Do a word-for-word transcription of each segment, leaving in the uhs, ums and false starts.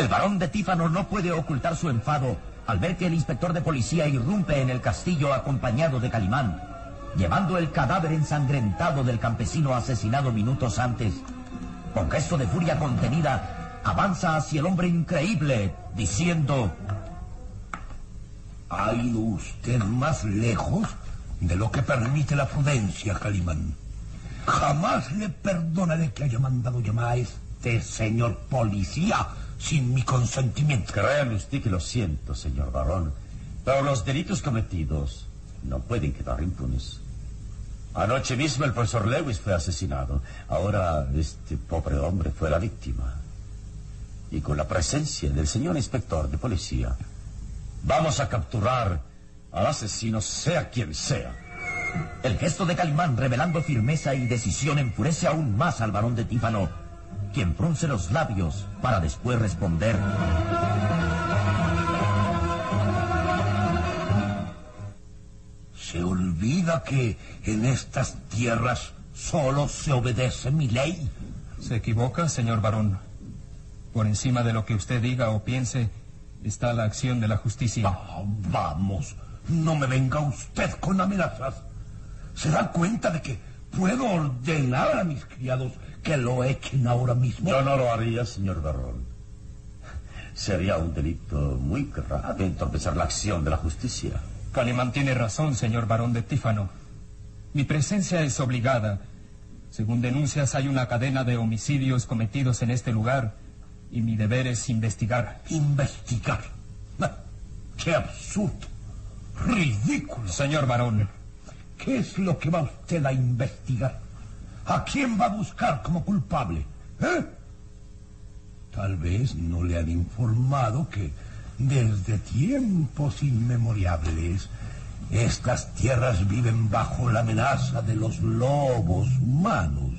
El barón de Tífano no puede ocultar su enfado al ver que el inspector de policía irrumpe en el castillo acompañado de Calimán, llevando el cadáver ensangrentado del campesino asesinado minutos antes. Con gesto de furia contenida, avanza hacia el hombre increíble, diciendo: ha ido usted más lejos de lo que permite la prudencia, Calimán. Jamás le perdonaré que haya mandado llamar a este señor policía sin mi consentimiento. Créame usted que lo siento, señor barón, pero los delitos cometidos no pueden quedar impunes. Anoche mismo el profesor Lewis fue asesinado. Ahora este pobre hombre fue la víctima. Y con la presencia del señor inspector de policía, vamos a capturar al asesino, sea quien sea. El gesto de Calimán, revelando firmeza y decisión, enfurece aún más al barón de Tífano, quien frunce los labios para después responder: ¿se olvida que en estas tierras solo se obedece mi ley? Se equivoca, señor barón. Por encima de lo que usted diga o piense está la acción de la justicia. Ah, vamos, no me venga usted con amenazas. ¿Se da cuenta de que puedo ordenar a mis criados que lo echen ahora mismo? Yo no lo haría, señor barón. Sería un delito muy grave entorpecer la acción de la justicia. Calimán tiene razón, señor barón de Tífano. Mi presencia es obligada. Según denuncias, hay una cadena de homicidios cometidos en este lugar y mi deber es investigar. ¿Investigar? ¡Qué absurdo! ¡Ridículo! Señor barón. ¿Qué es lo que va usted a investigar? ¿A quién va a buscar como culpable? ¿Eh? Tal vez no le han informado que desde tiempos inmemoriales estas tierras viven bajo la amenaza de los lobos humanos.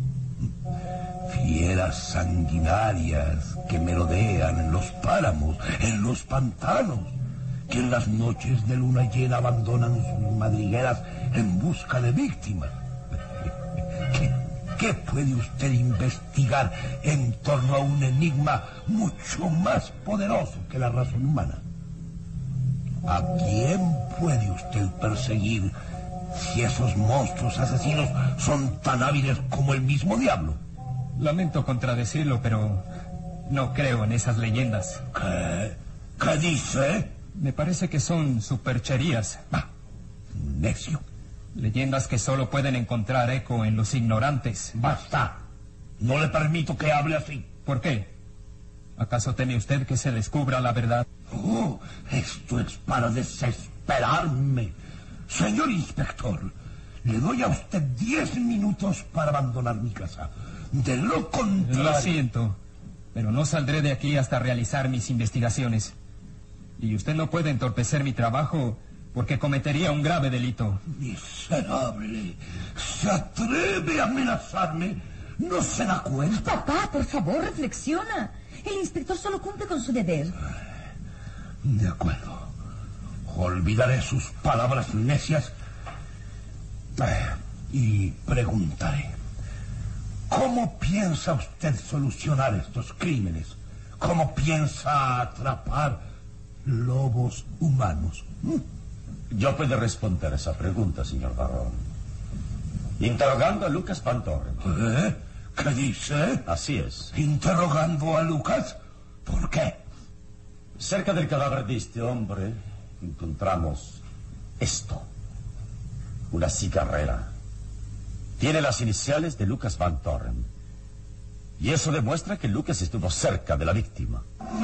Fieras sanguinarias que merodean en los páramos, en los pantanos, que en las noches de luna llena abandonan sus madrigueras en busca de víctimas. ¿Qué, qué puede usted investigar en torno a un enigma mucho más poderoso que la razón humana? ¿A quién puede usted perseguir si esos monstruos asesinos son tan hábiles como el mismo diablo? Lamento contradecirlo, pero no creo en esas leyendas. ¿Qué? ¿Qué dice? Me parece que son supercherías. Ah, necio. Leyendas que solo pueden encontrar eco en los ignorantes. Basta. No le permito que hable así. ¿Por qué? ¿Acaso teme usted que se descubra la verdad? Oh, esto es para desesperarme. Señor inspector, le doy a usted diez minutos para abandonar mi casa. De lo contrario... Lo siento, pero no saldré de aquí hasta realizar mis investigaciones. Y usted no puede entorpecer mi trabajo porque cometería un grave delito. Miserable. ¿Se atreve a amenazarme? ¿No se da cuenta? Papá, por favor, reflexiona. El inspector solo cumple con su deber. De acuerdo. Olvidaré sus palabras necias y preguntaré: ¿cómo piensa usted solucionar estos crímenes? ¿Cómo piensa atrapar lobos humanos? ¿Mm? Yo puedo responder esa pregunta, señor barón, interrogando a Lucas Van Doren. ¿Eh? ¿Qué dice? Así es. ¿Interrogando a Lucas? ¿Por qué? Cerca del cadáver de este hombre encontramos esto. Una cigarrera. Tiene las iniciales de Lucas Van Doren. Y eso demuestra que Lucas estuvo cerca de la víctima.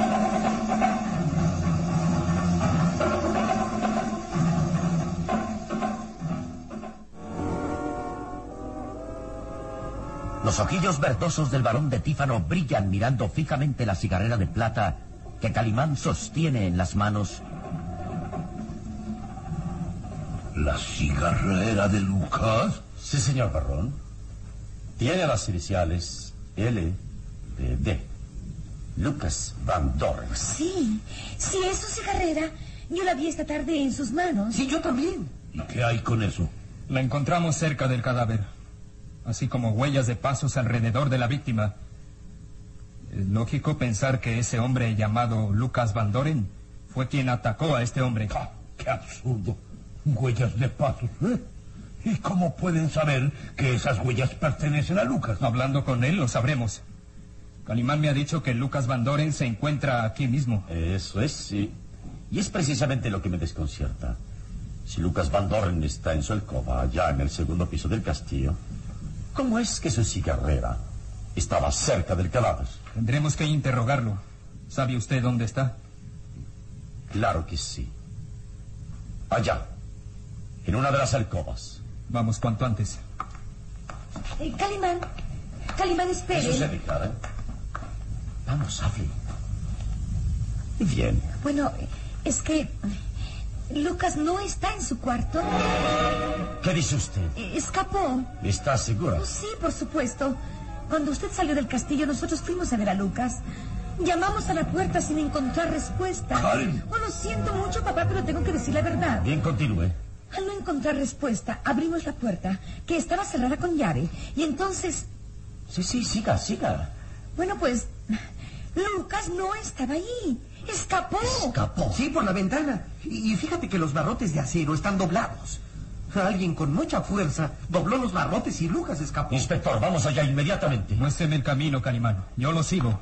Los ojillos verdosos del barón de Tífano brillan mirando fijamente la cigarrera de plata que Calimán sostiene en las manos. ¿La cigarrera de Lucas? Sí, señor barón. Tiene las iniciales L de D. Lucas Van Doren. Sí, sí, es su cigarrera. Yo la vi esta tarde en sus manos. Sí, yo también. ¿Y qué hay con eso? La encontramos cerca del cadáver, así como huellas de pasos alrededor de la víctima. Es lógico pensar que ese hombre llamado Lucas Van Doren fue quien atacó a este hombre. Ah, ¡qué absurdo! Huellas de pasos, ¿eh? ¿Y cómo pueden saber que esas huellas pertenecen a Lucas? Hablando con él lo sabremos. Calimán me ha dicho que Lucas Van Doren se encuentra aquí mismo. Eso es, sí. Y es precisamente lo que me desconcierta. Si Lucas Van Doren está en su alcoba, allá en el segundo piso del castillo, ¿cómo es que su cigarrera estaba cerca del cadáver? Tendremos que interrogarlo. ¿Sabe usted dónde está? Claro que sí. Allá, en una de las alcobas. Vamos cuanto antes. Eh, Calimán, Calimán, espere. ¿Qué sucede, Clara? Vamos, hable. Bien. Bueno, es que Lucas no está en su cuarto. ¿Qué dice usted? Eh, Escapó. ¿Está segura? Oh, sí, por supuesto. Cuando usted salió del castillo, nosotros fuimos a ver a Lucas. Llamamos a la puerta sin encontrar respuesta. Karen. Oh, lo siento mucho, papá, pero tengo que decir la verdad. Bien, continúe. Al no encontrar respuesta, abrimos la puerta, que estaba cerrada con llave. Y entonces... Sí, sí, siga, siga. Bueno, pues... Lucas no estaba allí. Escapó. Escapó. Sí, por la ventana. Y y fíjate que los barrotes de acero están doblados. Alguien con mucha fuerza dobló los barrotes y Lucas escapó. Inspector, vamos allá inmediatamente. Muéstreme el camino, Calimán. Yo lo sigo.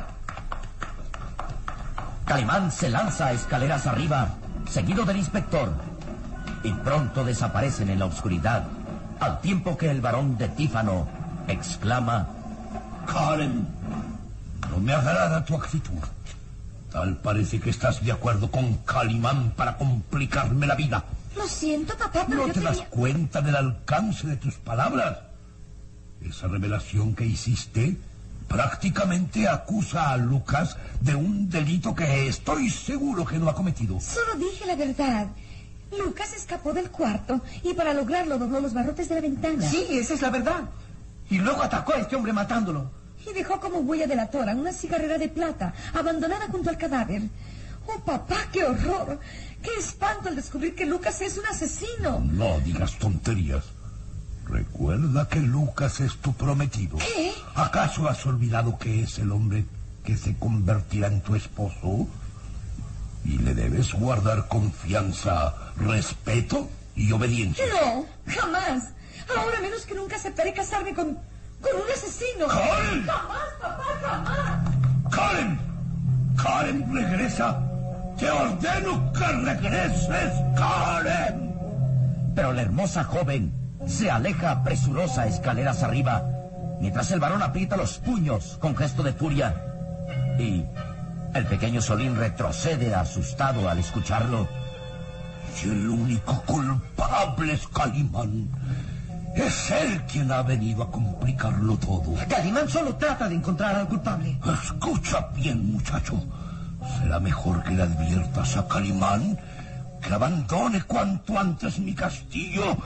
Calimán se lanza escaleras arriba, seguido del inspector, y pronto desaparecen en la oscuridad, al tiempo que el barón de Tífano exclama: Karen, no me agrada tu actitud. Tal parece que estás de acuerdo con Calimán para complicarme la vida. Lo siento, papá, pero ¿No yo te das tenía... cuenta del alcance de tus palabras? Esa revelación que hiciste prácticamente acusa a Lucas de un delito que estoy seguro que no ha cometido. Solo dije la verdad. Lucas escapó del cuarto y para lograrlo dobló los barrotes de la ventana. Sí, esa es la verdad. Y luego atacó a este hombre matándolo. Y dejó como huella delatora una cigarrera de plata abandonada junto al cadáver. ¡Oh, papá, qué horror! ¡Qué espanto al descubrir que Lucas es un asesino! No digas tonterías. Recuerda que Lucas es tu prometido. ¿Qué? ¿Acaso has olvidado que es el hombre que se convertirá en tu esposo? Y le debes guardar confianza, respeto y obediencia. No, jamás. Ahora menos que nunca aceptaré casarme con, con un asesino. ¡Karen! ¡Jamás, papá, jamás! ¡Karen! ¡Karen, regresa! ¡Te ordeno que regreses, Karen! Pero la hermosa joven se aleja presurosa escaleras arriba, mientras el varón aprieta los puños con gesto de furia. Y el pequeño Solín retrocede asustado al escucharlo. Si el único culpable es Calimán, es él quien ha venido a complicarlo todo. Calimán solo trata de encontrar al culpable. Escucha bien, muchacho. Será mejor que le adviertas a Calimán que abandone cuanto antes mi castillo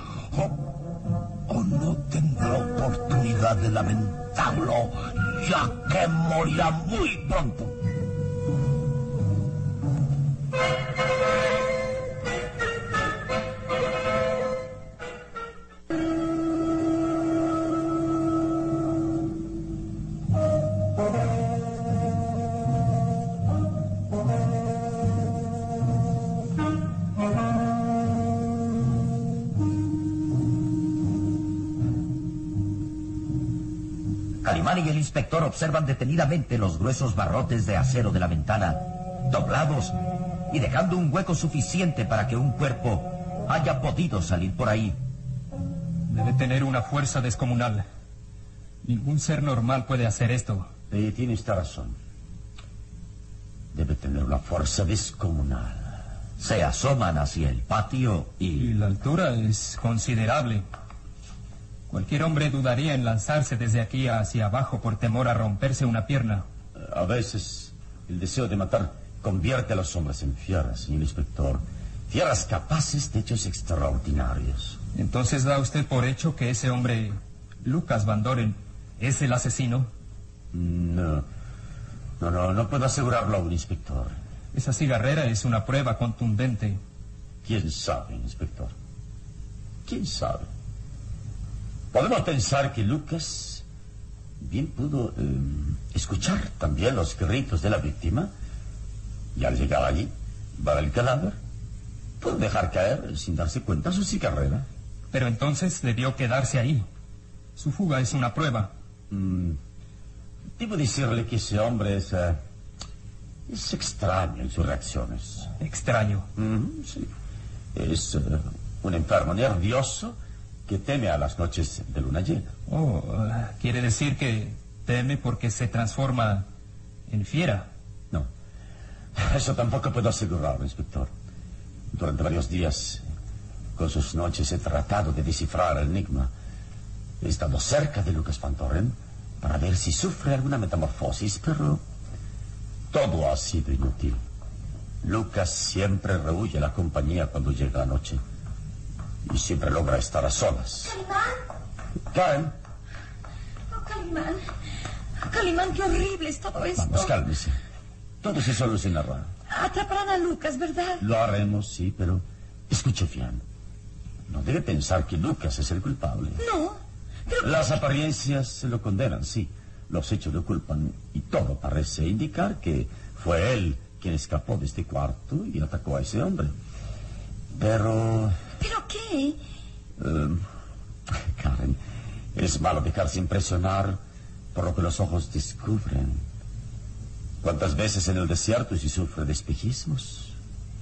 o, o no tendrá oportunidad de lamentarlo, ya que morirá muy pronto. Calimán y el inspector observan detenidamente los gruesos barrotes de acero de la ventana, doblados y dejando un hueco suficiente para que un cuerpo haya podido salir por ahí. Debe tener una fuerza descomunal. Ningún ser normal puede hacer esto. Eh, tiene usted razón. Debe tener una fuerza descomunal. Se asoman hacia el patio Y y... la altura es considerable. Cualquier hombre dudaría en lanzarse desde aquí hacia abajo por temor a romperse una pierna. A veces el deseo de matar convierte a los hombres en fieras, señor inspector. Fieras capaces de hechos extraordinarios. Entonces da usted por hecho que ese hombre, Lucas Van Doren, es el asesino. No, no, no, no puedo asegurarlo aún, inspector. Esa cigarrera es una prueba contundente. ¿Quién sabe, inspector? ¿Quién sabe? Podemos pensar que Lucas bien pudo eh, escuchar también los gritos de la víctima, y al llegar allí, ver el cadáver, pudo dejar caer, sin darse cuenta, su cigarrera. Pero entonces debió quedarse ahí. Su fuga es una prueba. Mm, debo decirle que ese hombre es... Uh, es extraño en sus reacciones. Extraño. Mm, sí. Es uh, un enfermo nervioso que teme a las noches de luna llena. Oh, uh, quiere decir que teme porque se transforma en fiera. No, eso tampoco puedo asegurarlo, inspector. Durante varios días, con sus noches, he tratado de descifrar el enigma. He estado cerca de Lucas Van Doren para ver si sufre alguna metamorfosis, pero todo ha sido inútil. Lucas siempre rehuye la compañía cuando llega la noche y siempre logra estar a solas. ¿Calimán? Karen. Oh, Calimán. Calimán, qué horrible es todo esto. Vamos, cálmese. Todo se solucionará. Atraparán a Lucas, ¿verdad? Lo haremos, sí, pero escuche bien. No debe pensar que Lucas es el culpable. No, pero... Las apariencias se lo condenan, sí. Los hechos lo culpan y todo parece indicar que fue él quien escapó de este cuarto y atacó a ese hombre. Pero... ¿Pero qué? Uh, Karen, es malo dejarse impresionar por lo que los ojos descubren. ¿Cuántas veces en el desierto se sufre de espejismos?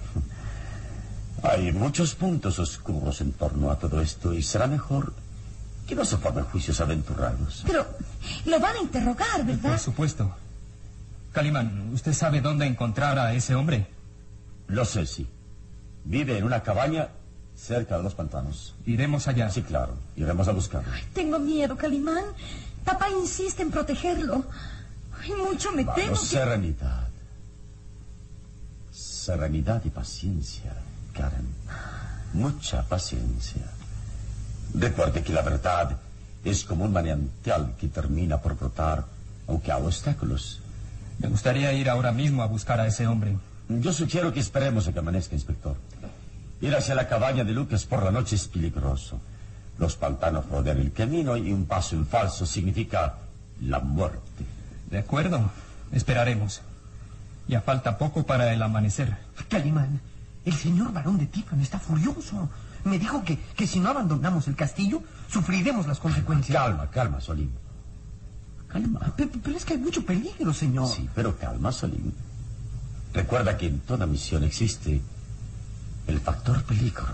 Hay muchos puntos oscuros en torno a todo esto y será mejor que no se formen juicios aventurados. Pero lo van a interrogar, ¿verdad? Por supuesto. Calimán, ¿usted sabe dónde encontrar a ese hombre? Lo sé, sí. Vive en una cabaña cerca de los pantanos. Iremos allá. Sí, claro. Iremos a buscarlo. Ay, tengo miedo, Calimán. Papá insiste en protegerlo. Ay, mucho me Vamos, temo que... serenidad. Serenidad y paciencia, Karen. Mucha paciencia. Recuerde que la verdad es como un manantial que termina por brotar, aunque hay obstáculos. Me gustaría ir ahora mismo a buscar a ese hombre. Yo sugiero que esperemos a que amanezca, inspector. Ir hacia la cabaña de Lucas por la noche es peligroso. Los pantanos rodean el camino y un paso en falso significa la muerte. De acuerdo, esperaremos. Ya falta poco para el amanecer. Calimán, el señor barón de Tífano está furioso. Me dijo que, que si no abandonamos el castillo, sufriremos las consecuencias. Calma, calma, Solín. Calma. Pero, pero es que hay mucho peligro, señor. Sí, pero calma, Solín. Recuerda que en toda misión existe el factor peligro.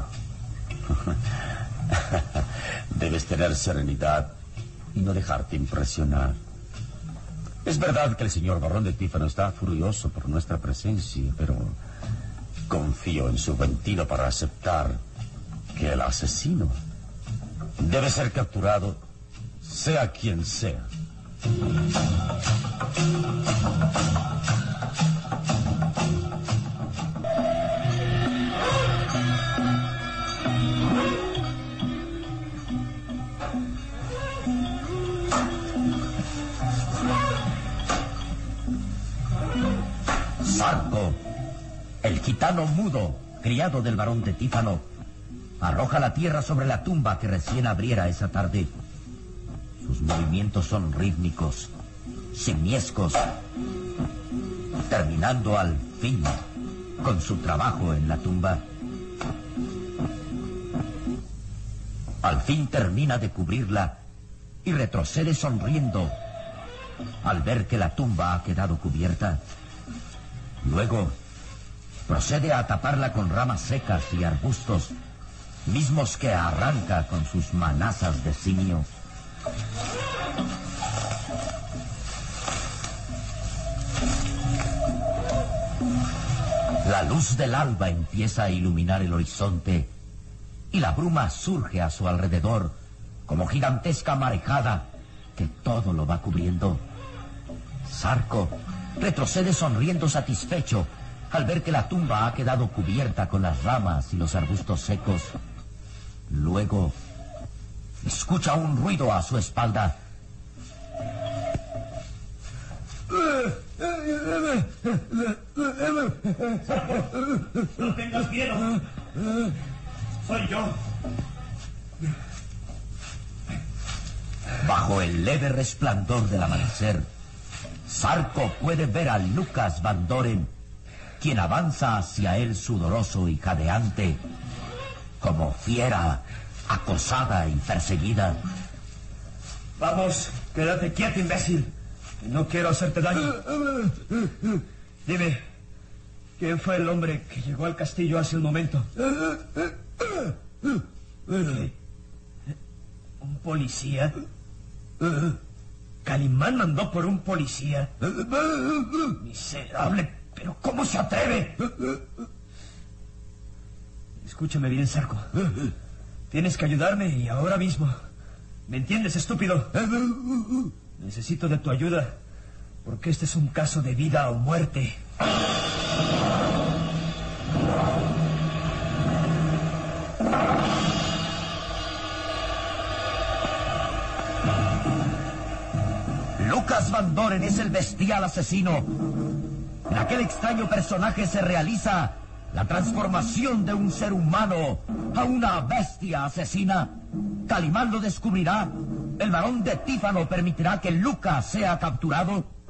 Debes tener serenidad y no dejarte impresionar. Es verdad que el señor barón de Tífano está furioso por nuestra presencia, pero confío en su buen tino para aceptar que el asesino debe ser capturado, sea quien sea. Sarco, el gitano mudo, criado del barón de Tífano, arroja la tierra sobre la tumba que recién abriera esa tarde. Sus movimientos son rítmicos, semiescos, terminando al fin con su trabajo en la tumba. Al fin termina de cubrirla y retrocede sonriendo al ver que la tumba ha quedado cubierta. Luego procede a taparla con ramas secas y arbustos, mismos que arranca con sus manazas de simio. La luz del alba empieza a iluminar el horizonte y la bruma surge a su alrededor como gigantesca marejada que todo lo va cubriendo. Sarco retrocede sonriendo satisfecho al ver que la tumba ha quedado cubierta con las ramas y los arbustos secos. Luego escucha un ruido a su espalda. No tengas miedo. Soy yo. Bajo el leve resplandor del amanecer, Zarco puede ver a Lucas Van Doren, quien avanza hacia él sudoroso y jadeante, como fiera acosada y perseguida. Vamos, quédate quieto, imbécil. No quiero hacerte daño. Dime, ¿quién fue el hombre que llegó al castillo hace un momento? ¿Qué? ¿Un policía? ¿Calimán mandó por un policía? Miserable, pero ¿cómo se atreve? Escúchame bien, Zarco. Tienes que ayudarme y ahora mismo. ¿Me entiendes, estúpido? Necesito de tu ayuda, porque este es un caso de vida o muerte. Lucas Van Doren es el bestial asesino. En aquel extraño personaje se realiza la transformación de un ser humano a una bestia asesina. Calimán lo descubrirá. El barón de Tífano permitirá que Lucas sea capturado.